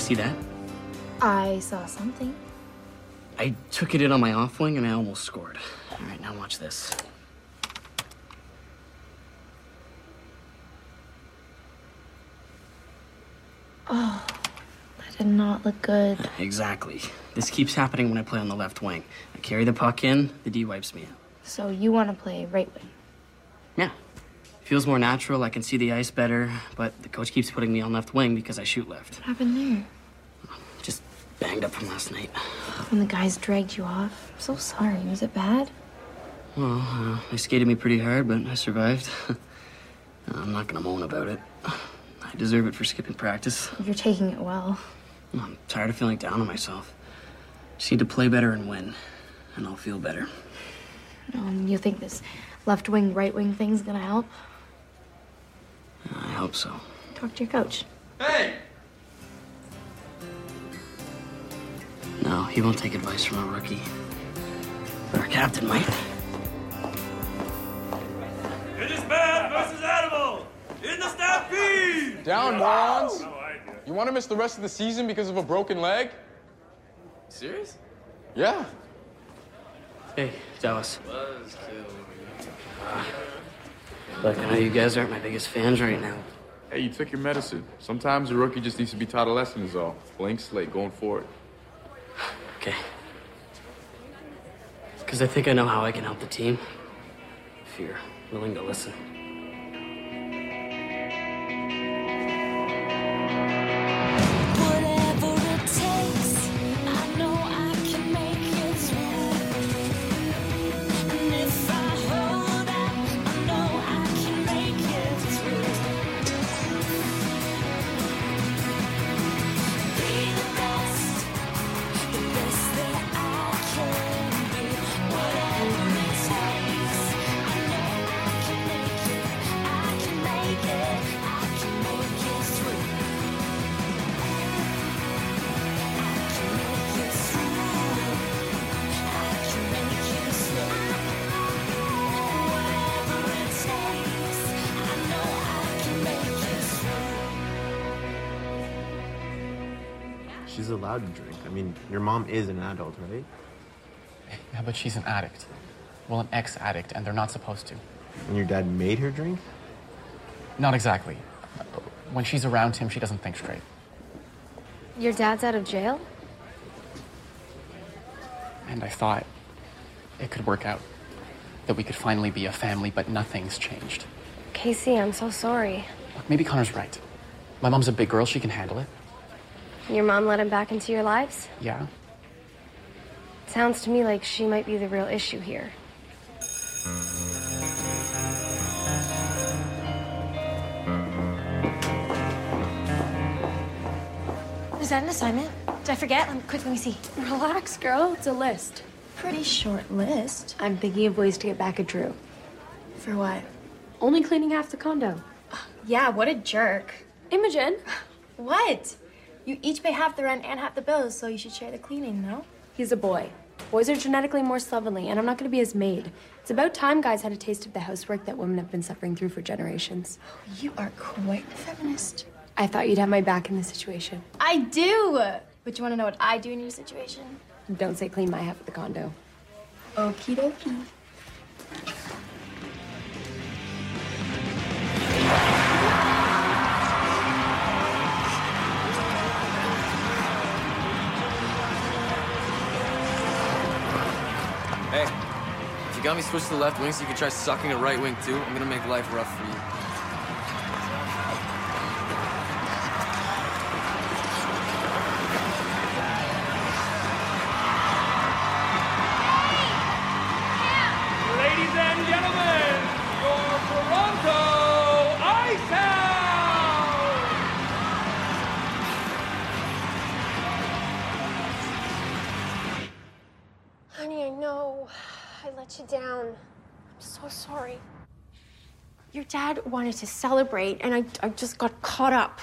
see that? I saw something. I took it in on my off wing and I almost scored. All right, now watch this. Oh, that did not look good. Exactly. This keeps happening when I play on the left wing. I carry the puck in, the D wipes me out. So you want to play right wing? Yeah. Feels more natural, I can see the ice better, but the coach keeps putting me on left wing because I shoot left. What happened there? Just banged up from last night. When the guys dragged you off? I'm so sorry. Was it bad? Well, they skated me pretty hard, but I survived. I'm not gonna moan about it. I deserve it for skipping practice. You're taking it well. I'm tired of feeling down on myself. Just need to play better and win, and I'll feel better. You think this left wing, right wing thing's gonna help? I hope so. Talk to your coach. Hey! No, he won't take advice from a rookie. But our captain might. It is man versus animal in the stampede! Down, morons! You want to miss the rest of the season because of a broken leg? Serious? Yeah. Hey, Dallas. Look, I know you guys aren't my biggest fans right now. Hey, you took your medicine. Sometimes a rookie just needs to be taught a lesson is all. Blank slate, going forward. Okay. Because I think I know how I can help the team. If you're willing to listen. Whatever it takes, I know I can make it through. And if I hold out, I know I can make it through. Be the best that I can be. Whatever it takes, I know I can make it. I can make it. I can make it through. She's allowed to drink. I mean, your mom is an adult, right? Yeah, but she's an addict. Well, an ex-addict, and they're not supposed to. And your dad made her drink? Not exactly. When she's around him, she doesn't think straight. Your dad's out of jail? And I thought it could work out. That we could finally be a family, but nothing's changed. Casey, I'm so sorry. Look, maybe Connor's right. My mom's a big girl, she can handle it. Your mom let him back into your lives? Yeah. Sounds to me like she might be the real issue here. Is that an assignment? Did I forget? Quick, let me see. Relax, girl. It's a list. Pretty short list. I'm thinking of ways to get back at Drew. For what? Only cleaning half the condo. Yeah, what a jerk. Imogen? What? You each pay half the rent and half the bills, so you should share the cleaning, no? He's a boy. Boys are genetically more slovenly, and I'm not going to be his maid. It's about time guys had a taste of the housework that women have been suffering through for generations. You are quite the feminist. I thought you'd have my back in this situation. I do! But you want to know what I do in your situation? Don't say clean my half of the condo. Okie dokie. Hey, if you got me switched to the left wing so you can try sucking a right wing too, I'm gonna make life rough for you. Ladies and gentlemen, your Toronto Ice House! Honey, I know. I let you down. I'm so sorry. Your dad wanted to celebrate, and I just got caught up.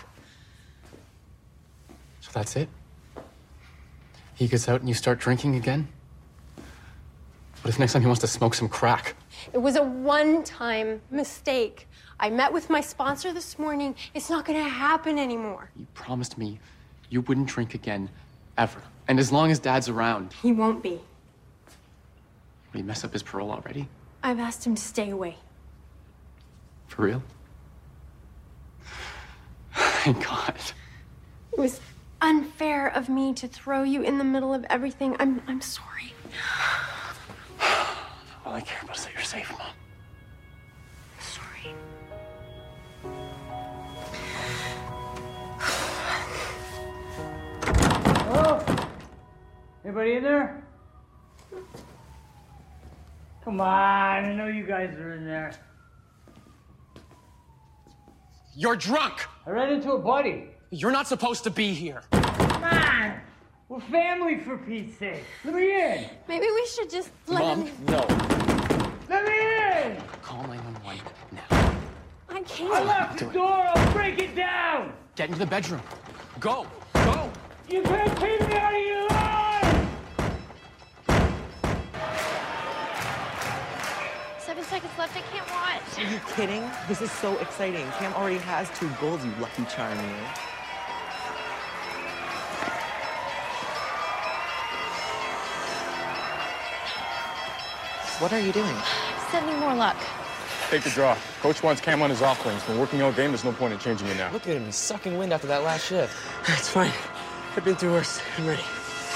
So that's it? He gets out and you start drinking again? What if next time he wants to smoke some crack? It was a one-time mistake. I met with my sponsor this morning. It's not gonna happen anymore. You promised me you wouldn't drink again, ever. And as long as Dad's around. He won't be. Will you mess up his parole already? I've asked him to stay away. For real? Thank God. It was unfair of me to throw you in the middle of everything. I'm sorry. All I care about is that you're safe, Mom. Sorry. Hello? Anybody in there? Come on, I know you guys are in there. You're drunk! I ran into a buddy. You're not supposed to be here. Come on! We're family, for Pete's sake. Let me in! Maybe we should just let Mom, him... no. Let me in! Call 911 now. I can't. I locked the door, I'll break it down! Get into the bedroom. Go! Go! You can't keep me out of your life! 7 seconds left, I can't watch. Are you kidding? This is so exciting. Cam already has 2 goals, you lucky charm, you. What are you doing? Sending more luck. Take the draw. Coach wants Cam on his off wing. It's been working all game. There's no point in changing it now. Look at him. He's sucking wind after that last shift. It's fine. I've been through worse. I'm ready.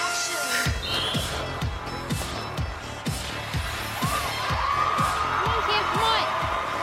Come on, Cam, come on.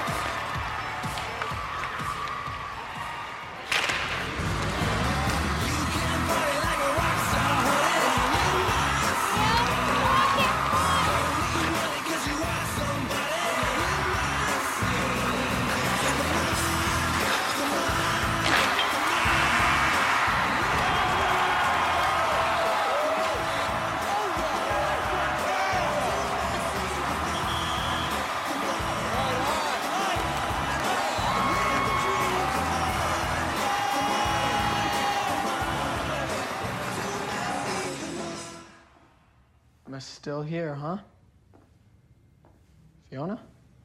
Emma's still here, huh? Fiona?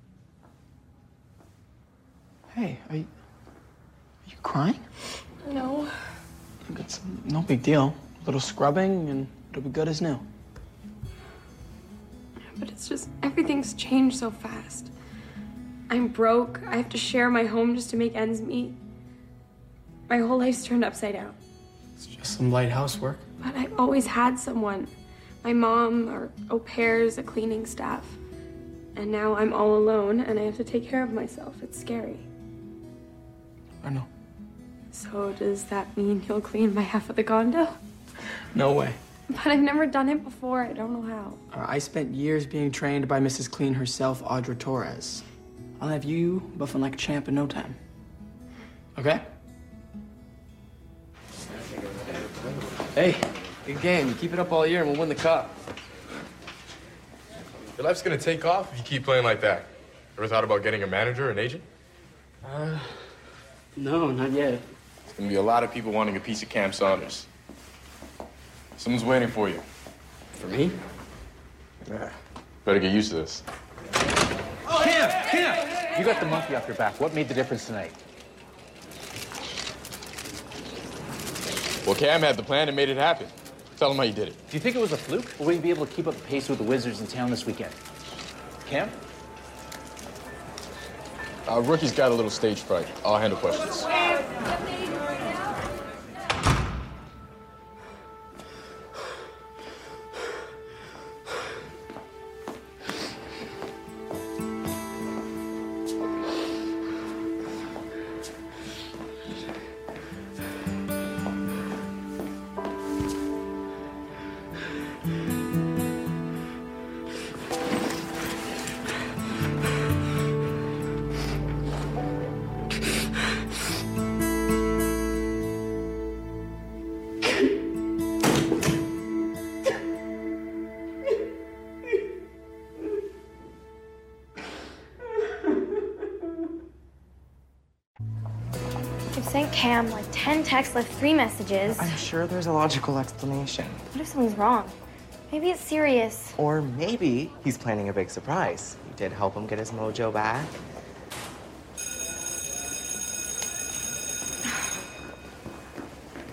Hey, are you crying? No. It's no big deal. A little scrubbing and it'll be good as new. But it's just, everything's changed so fast. I'm broke. I have to share my home just to make ends meet. My whole life's turned upside down. It's just some light housework. But I always had someone. My mom, or au pairs, a cleaning staff. And now I'm all alone and I have to take care of myself. It's scary. I know. So does that mean you'll clean my half of the condo? No way. But I've never done it before. I don't know how. I spent years being trained by Mrs. Clean herself, Audra Torres. I'll have you buffing like a champ in no time. Okay? Hey, good game. You keep it up all year and we'll win the cup. Your life's gonna take off if you keep playing like that. Ever thought about getting a manager, an agent? No, not yet. There's gonna be a lot of people wanting a piece of Cam Saunders. Someone's waiting for you. For me? Yeah. Better get used to this. Cam! You got the monkey off your back. What made the difference tonight? Well, Cam had the plan and made it happen. Tell him how you did it. Do you think it was a fluke, or will you be able to keep up the pace with the Wizards in town this weekend? Cam? Our rookie's got a little stage fright. I'll handle questions. I've sent Cam like 10 texts, left 3 messages. I'm sure there's a logical explanation. What if something's wrong? Maybe it's serious. Or maybe he's planning a big surprise. You did help him get his mojo back.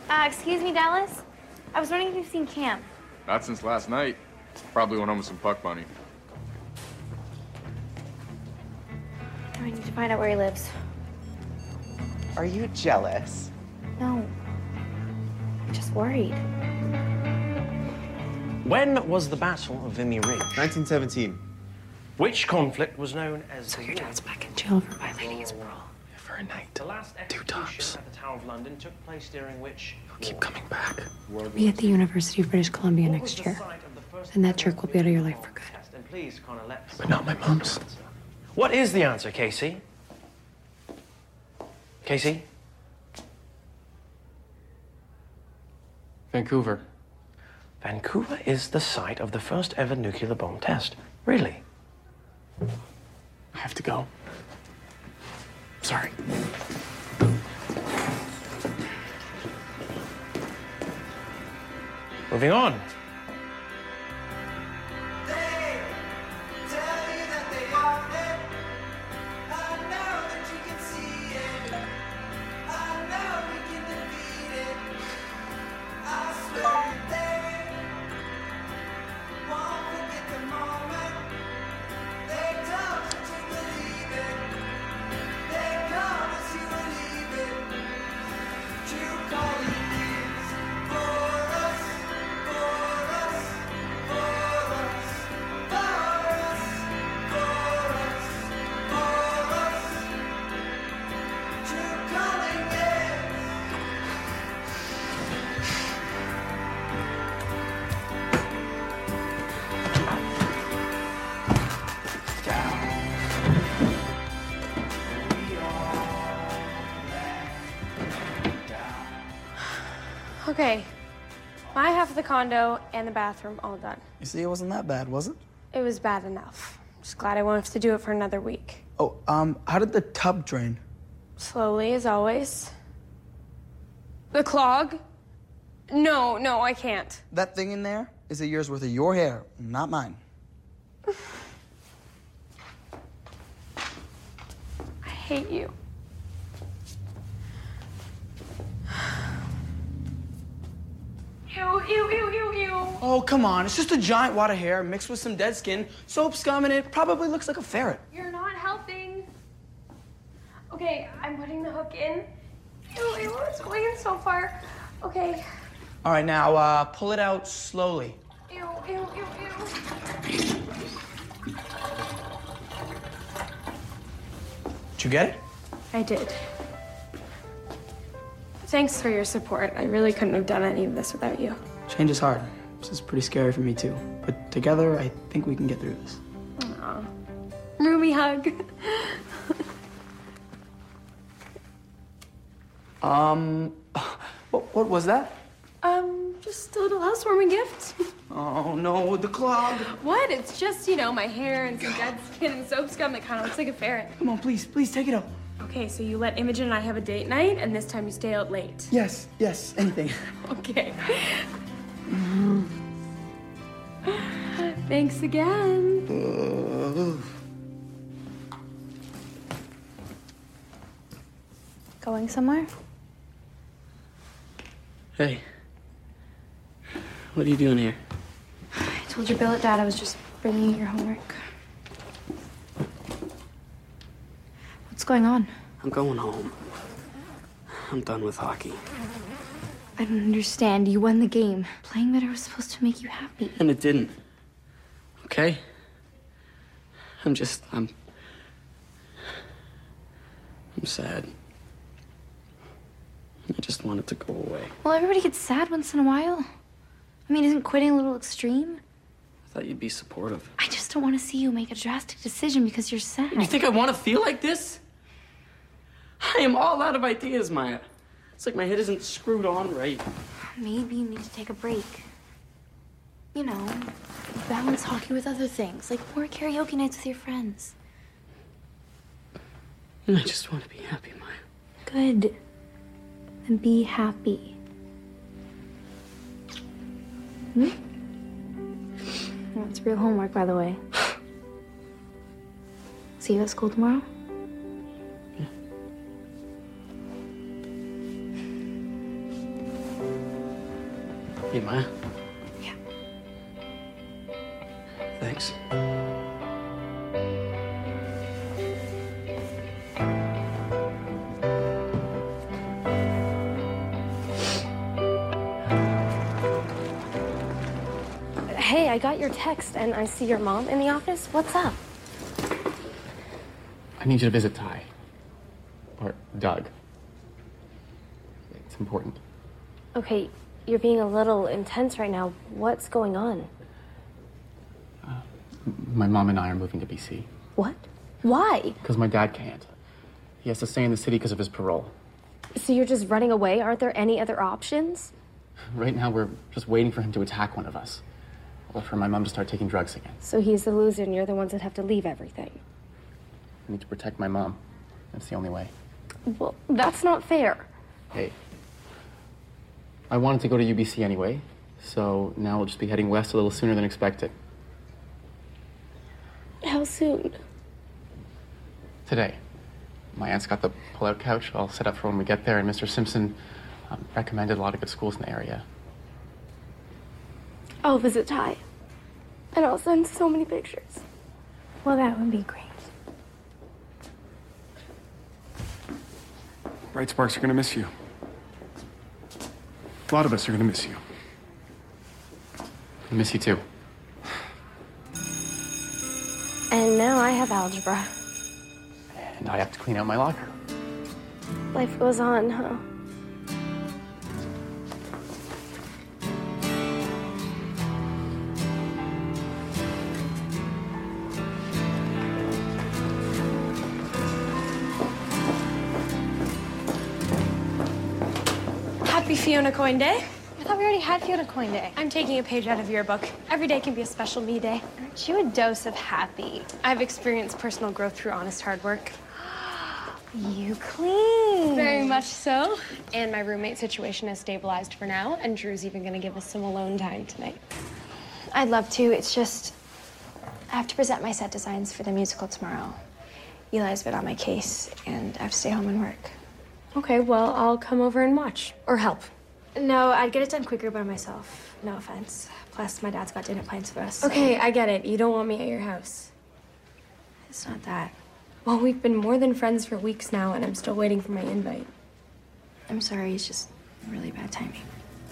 Excuse me, Dallas? I was wondering if you've seen Cam. Not since last night. Probably went home with some puck money. I need to find out where he lives. Are you jealous? No. I'm just worried. When was the Battle of Vimy Ridge? 1917. Which conflict was known as... So your dad's back in jail for violating his parole. For a night. The last execution at the Tower of London took place during which... Keep coming back. We'll be at the University of British Columbia next year. And that jerk will be out of your life for good. And please, Connor, let's... But not my mom's. What is the answer, Casey? Casey? Vancouver. Vancouver is the site of the first ever nuclear bomb test. Really? I have to go. Sorry. Moving on. Okay, my half of the condo and the bathroom all done. You see, it wasn't that bad, was it? It was bad enough. Just glad I won't have to do it for another week. Oh, how did the tub drain? Slowly, as always. The clog? No, I can't. That thing in there is a year's worth of your hair, not mine. I hate you. Ew. Oh, come on. It's just a giant wad of hair mixed with some dead skin, soap scum, and it probably looks like a ferret. You're not helping. Okay, I'm putting the hook in. Ew, it's going in so far. Okay. All right, now, pull it out slowly. Ew. Did you get it? I did. Thanks for your support. I really couldn't have done any of this without you. Change is hard. This is pretty scary for me, too. But together, I think we can get through this. Aw. Roomy hug. What was that? Just a little housewarming gift. Oh, no, the clog. What? It's just, my hair and some dead skin and soap scum that kind of looks like a ferret. Come on, please, take it out. Okay, so you let Imogen and I have a date night, and this time you stay out late. Yes, anything. Okay. Thanks again. Going somewhere? Hey. What are you doing here? I told your billet dad I was just bringing you your homework. What's going on? I'm going home. I'm done with hockey. I don't understand. You won the game. Playing better was supposed to make you happy. And it didn't. Okay? I'm sad. I just want it to go away. Well, everybody gets sad once in a while. I mean, isn't quitting a little extreme? I thought you'd be supportive. I just don't want to see you make a drastic decision because you're sad. You think I want to feel like this? I am all out of ideas, Maya. It's like my head isn't screwed on right. Maybe you need to take a break. Balance hockey with other things, like more karaoke nights with your friends. And I just want to be happy, Maya. Good. Then be happy. Well, it's real homework, by the way. See you at school tomorrow? Hey, Maya. Yeah. Thanks. Hey, I got your text and I see your mom in the office. What's up? I need you to visit Ty. Or Doug. It's important. Okay, you're being a little intense right now. What's going on? My mom and I are moving to BC. What? Why? Because my dad can't. He has to stay in the city because of his parole. So you're just running away? Aren't there any other options? Right now, we're just waiting for him to attack one of us. Or for my mom to start taking drugs again. So he's the loser and you're the ones that have to leave everything. I need to protect my mom. That's the only way. Well, that's not fair. Hey. I wanted to go to UBC anyway, so now we'll just be heading west a little sooner than expected. How soon? Today. My aunt's got the pull-out couch all set up for when we get there, and Mr. Simpson recommended a lot of good schools in the area. I'll visit Ty. And I'll send so many pictures. Well, that would be great. Bright Sparks are gonna miss you. A lot of us are gonna miss you. I miss you too. And now I have algebra. And I have to clean out my locker. Life goes on, huh? Happy Fiona Coin Day. I thought we already had Fiona Coin Day. I'm taking a page out of your book. Every day can be a special me day. Aren't you a dose of happy? I've experienced personal growth through honest hard work. You clean. Very much so. And my roommate situation has stabilized for now, and Drew's even gonna give us some alone time tonight. I'd love to. It's just, I have to present my set designs for the musical tomorrow. Eli's been on my case, and I have to stay home and work. Okay, well, I'll come over and watch. Or help. No, I'd get it done quicker by myself. No offense. Plus, my dad's got dinner plans for us. so- Okay, I get it. You don't want me at your house. It's not that. Well, we've been more than friends for weeks now, and I'm still waiting for my invite. I'm sorry, it's just really bad timing.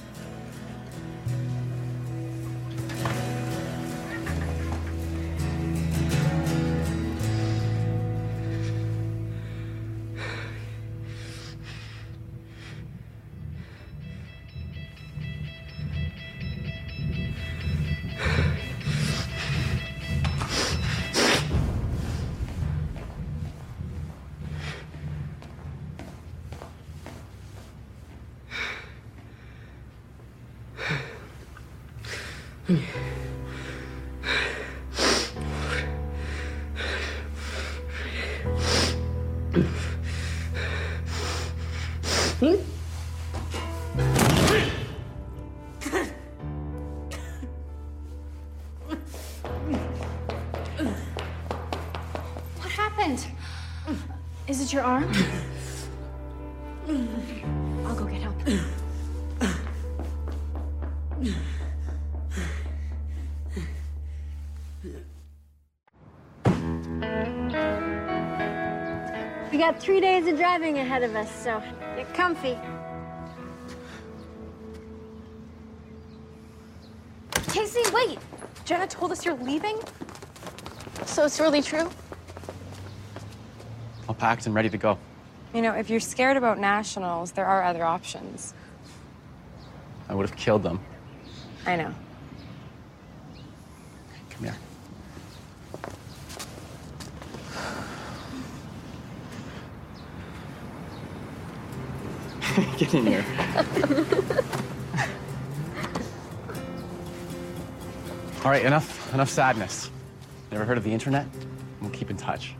What happened? Is it your arm? I'll go get help. We got 3 days of driving ahead of us, so get comfy. Casey, wait! Jenna told us you're leaving? So it's really true? All packed and ready to go. You know, if you're scared about nationals, there are other options. I would have killed them. I know. Come here. Get in here. All right, enough sadness. Never heard of the internet? We'll keep in touch.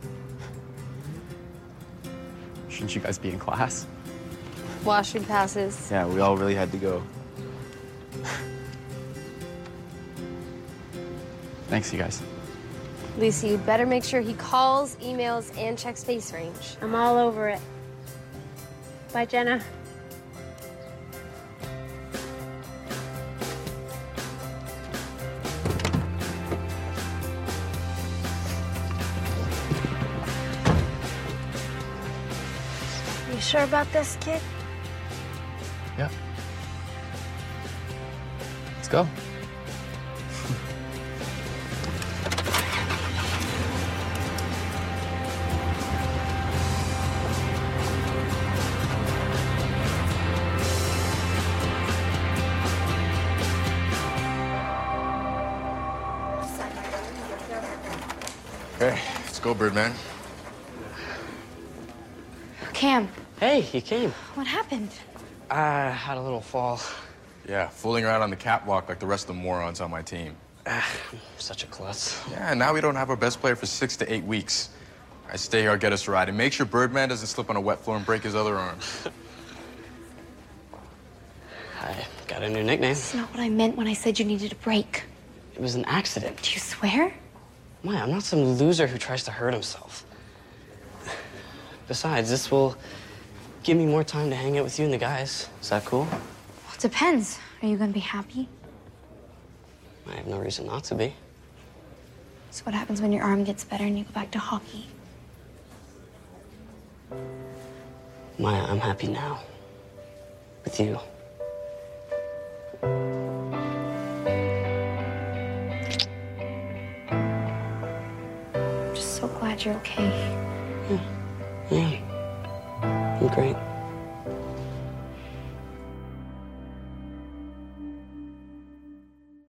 Shouldn't you guys be in class? Washing passes. Yeah, we all really had to go. Thanks, you guys. Lucy, you'd better make sure he calls, emails, and checks face range. I'm all over it. Bye, Jenna. You sure about this, kid? Yeah. Let's go. Okay, let's go, Birdman. Cam. Hey, you came. What happened? I had a little fall. Yeah, fooling around on the catwalk like the rest of the morons on my team. Such a klutz. Yeah, now we don't have our best player for 6 to 8 weeks. I stay here, I'll get us a ride, and make sure Birdman doesn't slip on a wet floor and break his other arm. I got a new nickname. That's not what I meant when I said you needed a break. It was an accident. Do you swear? Maya, I'm not some loser who tries to hurt himself. Besides, this will give me more time to hang out with you and the guys. Is that cool? Well, it depends. Are you gonna be happy? I have no reason not to be. So what happens when your arm gets better and you go back to hockey? Maya, I'm happy now. With you. I'm just so glad you're okay. Yeah. You're great.